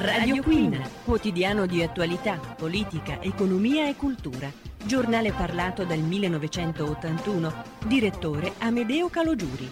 Radio Queen, quotidiano di attualità, politica, economia e cultura. Giornale parlato dal 1981. Direttore Amedeo Calogiuri.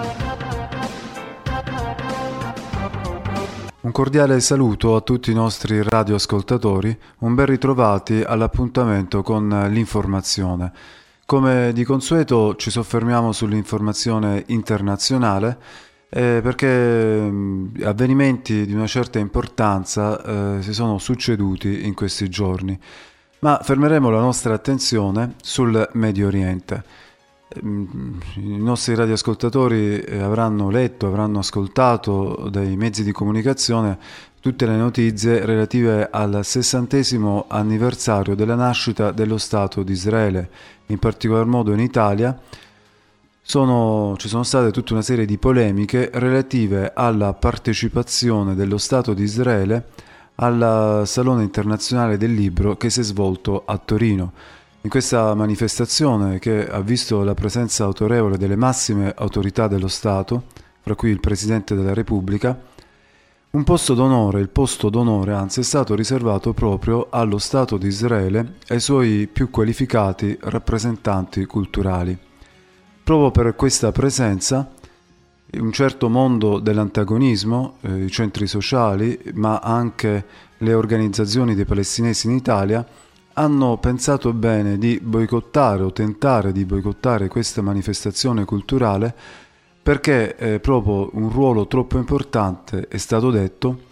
Un cordiale saluto a tutti i nostri radioascoltatori, un ben ritrovati all'appuntamento con l'informazione. Come di consueto ci soffermiamo sull'informazione internazionale perché avvenimenti di una certa importanza si sono succeduti in questi giorni, ma fermeremo la nostra attenzione sul Medio Oriente. I nostri radioascoltatori avranno letto, avranno ascoltato dai mezzi di comunicazione tutte le notizie relative al 60° anniversario della nascita dello Stato di Israele, in particolar modo in Italia. Ci sono state tutta una serie di polemiche relative alla partecipazione dello Stato di Israele al Salone Internazionale del Libro che si è svolto a Torino. In questa manifestazione, che ha visto la presenza autorevole delle massime autorità dello Stato, fra cui il Presidente della Repubblica, il posto d'onore anzi, è stato riservato proprio allo Stato di Israele e ai suoi più qualificati rappresentanti culturali. Proprio per questa presenza, un certo mondo dell'antagonismo, i centri sociali, ma anche le organizzazioni dei palestinesi in Italia, hanno pensato bene di boicottare o tentare di boicottare questa manifestazione culturale perché proprio un ruolo troppo importante, è stato detto,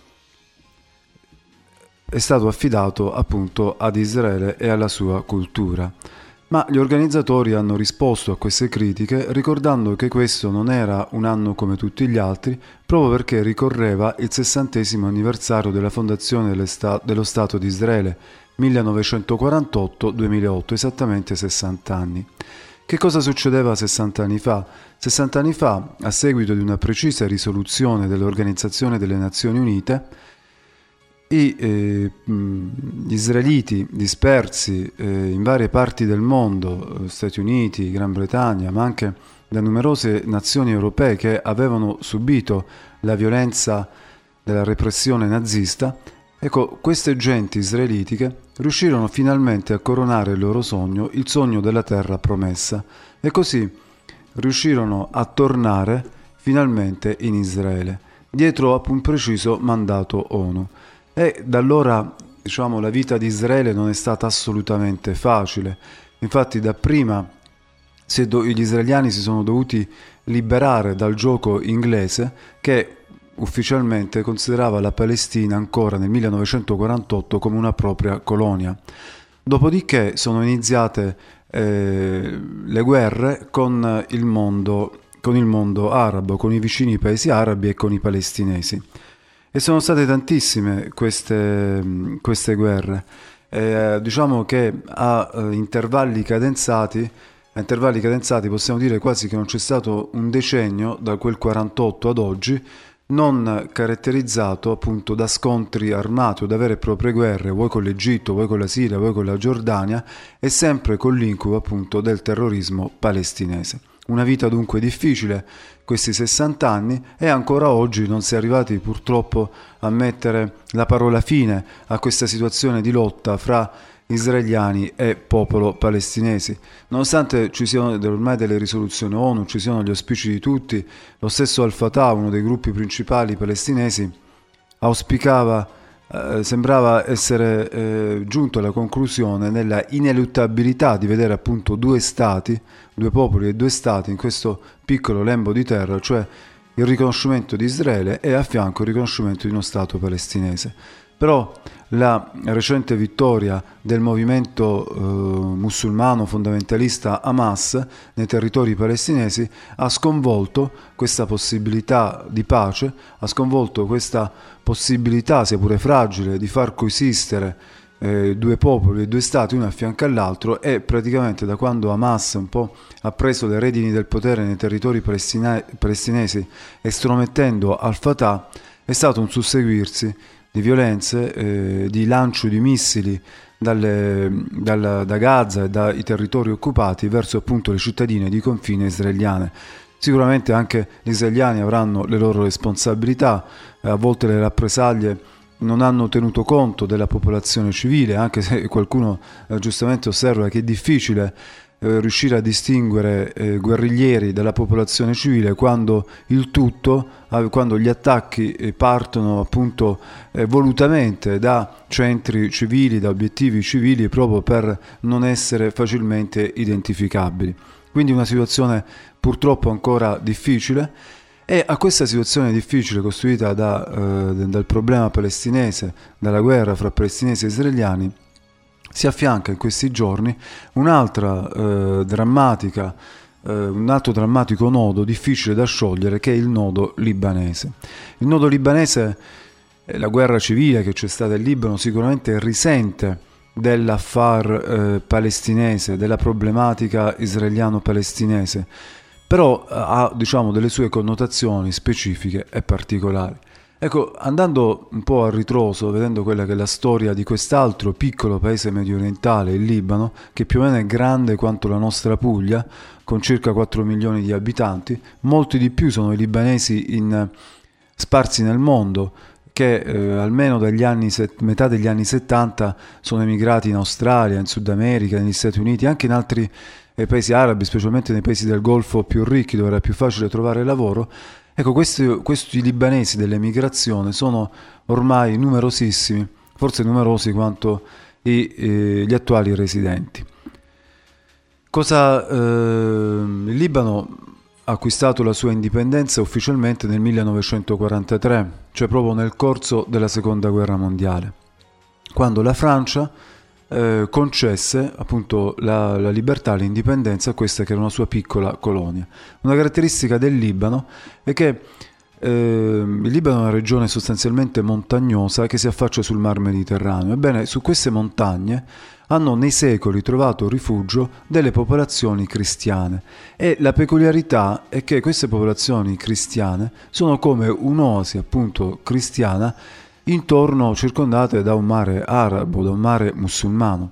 è stato affidato appunto ad Israele e alla sua cultura. Ma gli organizzatori hanno risposto a queste critiche ricordando che questo non era un anno come tutti gli altri, proprio perché ricorreva il 60° anniversario della fondazione dello Stato di Israele, 1948-2008, esattamente 60 anni. Che cosa succedeva 60 anni fa? 60 anni fa, a seguito di una precisa risoluzione dell'Organizzazione delle Nazioni Unite, gli israeliti dispersi in varie parti del mondo, Stati Uniti, Gran Bretagna, ma anche da numerose nazioni europee che avevano subito la violenza della repressione nazista, ecco, queste genti israelitiche riuscirono finalmente a coronare il loro sogno, il sogno della terra promessa, e così riuscirono a tornare finalmente in Israele, dietro a un preciso mandato ONU. E da allora, la vita di Israele non è stata assolutamente facile. Infatti dapprima gli israeliani si sono dovuti liberare dal gioco inglese che ufficialmente considerava la Palestina ancora nel 1948 come una propria colonia. Dopodiché sono iniziate le guerre con il mondo arabo, con i vicini paesi arabi e con i palestinesi. E sono state tantissime queste guerre. Diciamo che a intervalli cadenzati possiamo dire quasi che non c'è stato un decennio da quel 48 ad oggi non caratterizzato appunto da scontri armati o da vere e proprie guerre, vuoi con l'Egitto, vuoi con la Siria, vuoi con la Giordania, e sempre con l'incubo appunto del terrorismo palestinese. Una vita dunque difficile, questi 60 anni, e ancora oggi non si è arrivati purtroppo a mettere la parola fine a questa situazione di lotta fra israeliani e popolo palestinesi. Nonostante ci siano ormai delle risoluzioni ONU, ci siano gli auspici di tutti, lo stesso Al-Fatah, uno dei gruppi principali palestinesi, sembrava essere giunto alla conclusione nella ineluttabilità di vedere appunto due popoli e due stati in questo piccolo lembo di terra, cioè il riconoscimento di Israele e a fianco il riconoscimento di uno Stato palestinese. Però la recente vittoria del movimento musulmano fondamentalista Hamas nei territori palestinesi ha sconvolto questa possibilità di pace, ha sconvolto questa possibilità, sia pure fragile, di far coesistere due popoli e due stati uno a fianco all'altro, e praticamente da quando Hamas un po' ha preso le redini del potere nei territori palestinesi, estromettendo Al-Fatah, è stato un susseguirsi di violenze, di lancio di missili da Gaza e dai territori occupati verso appunto le cittadine di confine israeliane. Sicuramente anche gli israeliani avranno le loro responsabilità, a volte le rappresaglie non hanno tenuto conto della popolazione civile, anche se qualcuno giustamente osserva che è difficile riuscire a distinguere guerriglieri dalla popolazione civile quando quando gli attacchi partono appunto volutamente da centri civili, da obiettivi civili, proprio per non essere facilmente identificabili. Quindi una situazione purtroppo ancora difficile. E a questa situazione difficile costituita dal problema palestinese, dalla guerra fra palestinesi e israeliani, si affianca in questi giorni un altro drammatico nodo difficile da sciogliere, che è il nodo libanese. Il nodo libanese, la guerra civile che c'è stata in Libano sicuramente risente dell'affare palestinese, della problematica israeliano-palestinese, però ha, diciamo, delle sue connotazioni specifiche e particolari. Ecco, andando un po' a ritroso, vedendo quella che è la storia di quest'altro piccolo paese mediorientale, il Libano, che più o meno è grande quanto la nostra Puglia, con circa 4 milioni di abitanti, molti di più sono i libanesi sparsi nel mondo, che almeno metà degli anni 70 sono emigrati in Australia, in Sud America, negli Stati Uniti, anche in altri paesi arabi, specialmente nei paesi del Golfo più ricchi, dove era più facile trovare lavoro. Ecco, questi libanesi dell'emigrazione sono ormai numerosissimi, forse numerosi quanto gli attuali residenti. Il Libano ha acquistato la sua indipendenza ufficialmente nel 1943, cioè proprio nel corso della Seconda Guerra Mondiale, quando la Francia concesse appunto la libertà, l'indipendenza a questa che era una sua piccola colonia. Una caratteristica del Libano è che il Libano è una regione sostanzialmente montagnosa che si affaccia sul Mar Mediterraneo. Ebbene, su queste montagne hanno nei secoli trovato rifugio delle popolazioni cristiane, e la peculiarità è che queste popolazioni cristiane sono come un'oasi appunto cristiana circondate da un mare arabo, da un mare musulmano.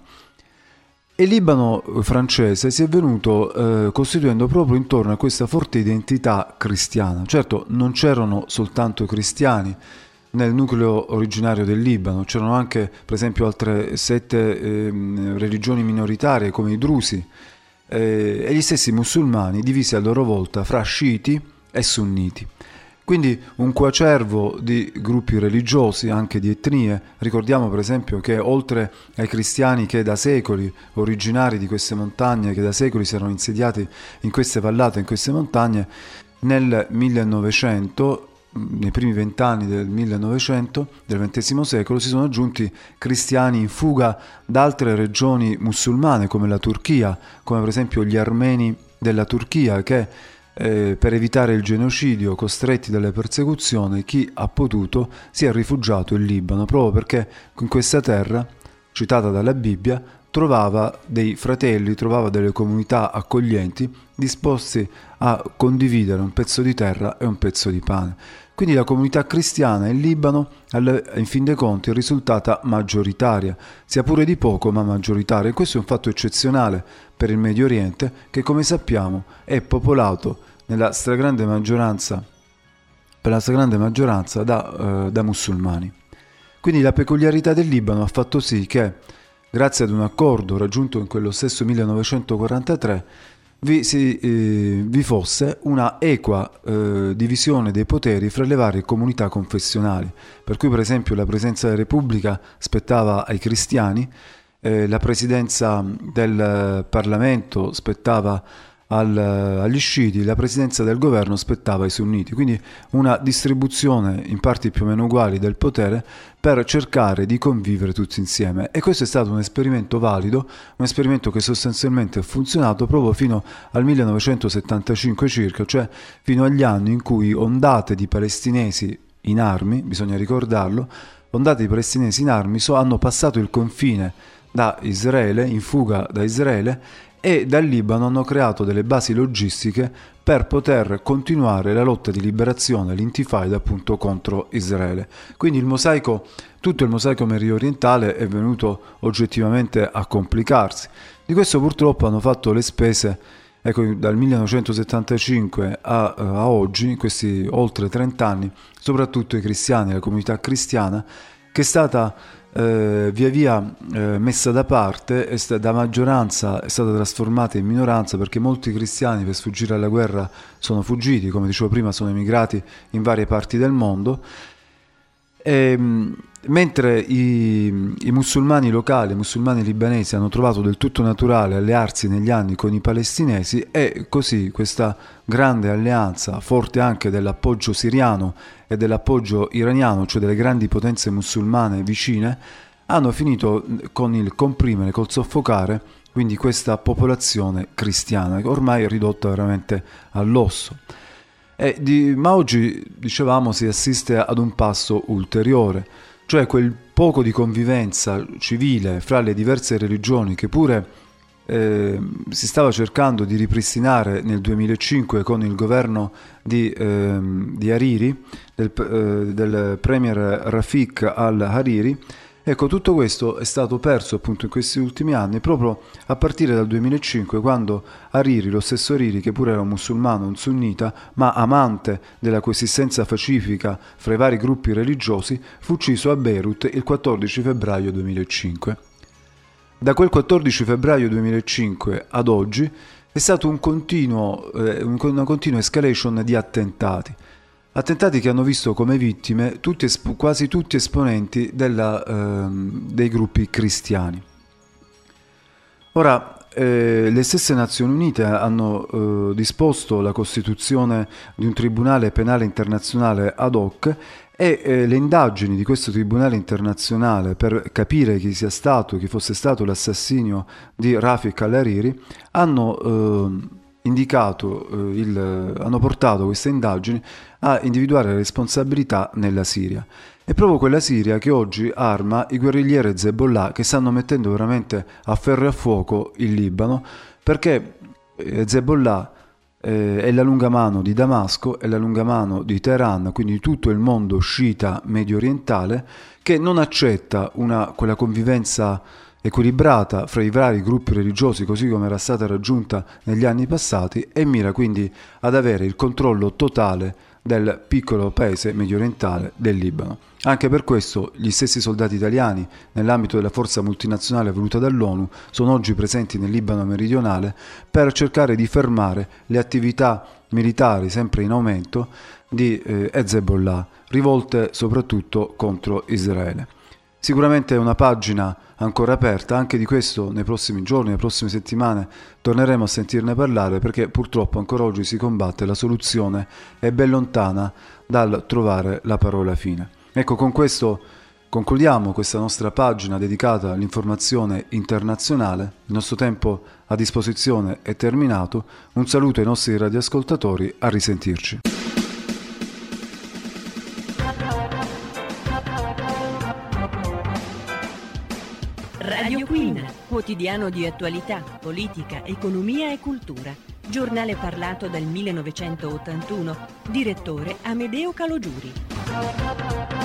E il Libano francese si è venuto costituendo proprio intorno a questa forte identità cristiana. Certo, non c'erano soltanto cristiani nel nucleo originario del Libano, c'erano anche per esempio altre 7 religioni minoritarie come i drusi e gli stessi musulmani, divisi a loro volta fra sciiti e sunniti. Quindi un coacervo di gruppi religiosi, anche di etnie. Ricordiamo per esempio che oltre ai cristiani che da secoli, originari di queste montagne, che da secoli si erano insediati in queste vallate, in queste montagne, nel 1900, nei primi 20 anni del 1900, del XX secolo, si sono aggiunti cristiani in fuga da altre regioni musulmane come la Turchia, come per esempio gli armeni della Turchia, che per evitare il genocidio, costretti dalle persecuzioni, chi ha potuto si è rifugiato in Libano, proprio perché in questa terra, citata dalla Bibbia, trovava dei fratelli, trovava delle comunità accoglienti disposti a condividere un pezzo di terra e un pezzo di pane. Quindi la comunità cristiana in Libano, in fin dei conti, è risultata maggioritaria, sia pure di poco, ma maggioritaria. E questo è un fatto eccezionale per il Medio Oriente, che come sappiamo è popolato per la stragrande maggioranza da musulmani. Quindi la peculiarità del Libano ha fatto sì che, grazie ad un accordo raggiunto in quello stesso 1943, vi fosse una equa divisione dei poteri fra le varie comunità confessionali, per cui per esempio la presidenza della Repubblica spettava ai cristiani, la presidenza del Parlamento spettava agli sciiti, la presidenza del governo spettava ai sunniti, quindi una distribuzione in parti più o meno uguali del potere per cercare di convivere tutti insieme. E questo è stato un esperimento valido, un esperimento che sostanzialmente ha funzionato proprio fino al 1975 circa, cioè fino agli anni in cui ondate di palestinesi in armi, bisogna ricordarlo, ondate di palestinesi in armi hanno passato il confine da Israele, in fuga da Israele, e dal Libano hanno creato delle basi logistiche per poter continuare la lotta di liberazione, l'intifada appunto contro Israele. Quindi tutto il mosaico mediorientale è venuto oggettivamente a complicarsi. Di questo purtroppo hanno fatto le spese, ecco, dal 1975 a oggi, in questi oltre 30 anni, soprattutto i cristiani, la comunità cristiana, che è stata via via messa da parte, da maggioranza è stata trasformata in minoranza, perché molti cristiani per sfuggire alla guerra sono fuggiti, come dicevo prima, sono emigrati in varie parti del mondo. Mentre i musulmani locali, i musulmani libanesi hanno trovato del tutto naturale allearsi negli anni con i palestinesi, e così questa grande alleanza, forte anche dell'appoggio siriano e dell'appoggio iraniano, cioè delle grandi potenze musulmane vicine, hanno finito con il comprimere, col soffocare quindi questa popolazione cristiana, ormai ridotta veramente all'osso. Ma oggi, dicevamo, si assiste ad un passo ulteriore, cioè quel poco di convivenza civile fra le diverse religioni che pure si stava cercando di ripristinare nel 2005 con il governo di Hariri, del premier Rafik al-Hariri. Ecco, tutto questo è stato perso appunto in questi ultimi anni, proprio a partire dal 2005, quando Hariri, lo stesso Hariri, che pure era un musulmano, un sunnita, ma amante della coesistenza pacifica fra i vari gruppi religiosi, fu ucciso a Beirut il 14 febbraio 2005. Da quel 14 febbraio 2005 ad oggi è stato una continua escalation di attentati. Attentati che hanno visto come vittime quasi tutti esponenti dei gruppi cristiani. Ora, le stesse Nazioni Unite hanno disposto la costituzione di un tribunale penale internazionale ad hoc, e le indagini di questo tribunale internazionale per capire chi fosse stato l'assassinio di Rafik al-Hariri hanno portato queste indagini a individuare le responsabilità nella Siria. È proprio quella Siria che oggi arma i guerriglieri Hezbollah, che stanno mettendo veramente a ferro e a fuoco il Libano, perché Hezbollah è la lunga mano di Damasco, è la lunga mano di Teheran, quindi di tutto il mondo sciita medio orientale, che non accetta quella convivenza equilibrata fra i vari gruppi religiosi, così come era stata raggiunta negli anni passati, e mira quindi ad avere il controllo totale del piccolo paese medio orientale del Libano. Anche per questo gli stessi soldati italiani, nell'ambito della forza multinazionale voluta dall'ONU, sono oggi presenti nel Libano meridionale per cercare di fermare le attività militari sempre in aumento di Hezbollah, rivolte soprattutto contro Israele. Sicuramente è una pagina ancora aperta, anche di questo nei prossimi giorni, nelle prossime settimane torneremo a sentirne parlare, perché purtroppo ancora oggi si combatte, la soluzione è ben lontana dal trovare la parola fine. Ecco, con questo concludiamo questa nostra pagina dedicata all'informazione internazionale. Il nostro tempo a disposizione è terminato. Un saluto ai nostri radioascoltatori, a risentirci. Radio Queen, quotidiano di attualità, politica, economia e cultura. Giornale parlato dal 1981. Direttore Amedeo Calogiuri.